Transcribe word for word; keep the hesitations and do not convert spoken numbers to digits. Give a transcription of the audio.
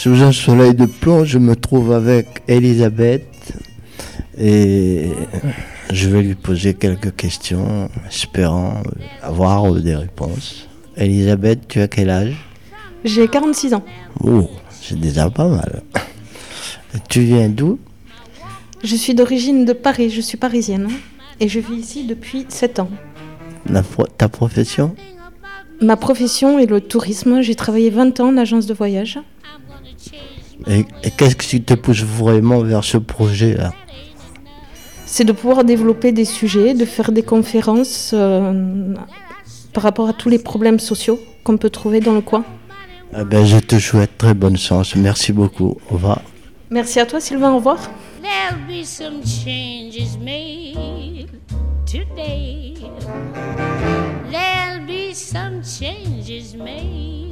Sous un soleil de plomb, je me trouve avec Elisabeth et je vais lui poser quelques questions, espérant avoir des réponses. Elisabeth, tu as quel âge? J'ai quarante-six ans. Oh, c'est déjà pas mal. Tu viens d'où? Je suis d'origine de Paris, je suis parisienne et je vis ici depuis sept ans. La pro- ta profession? Ma profession est le tourisme, j'ai travaillé vingt ans en agence de voyage. Et, et qu'est-ce qui te pousse vraiment vers ce projet-là? C'est de pouvoir développer des sujets, de faire des conférences euh, par rapport à tous les problèmes sociaux qu'on peut trouver dans le coin. Eh ben, je te souhaite très bonne chance. Merci beaucoup. Au revoir. Merci à toi Sylvain, au revoir. There'll be some changes made today. There'll be some changes made.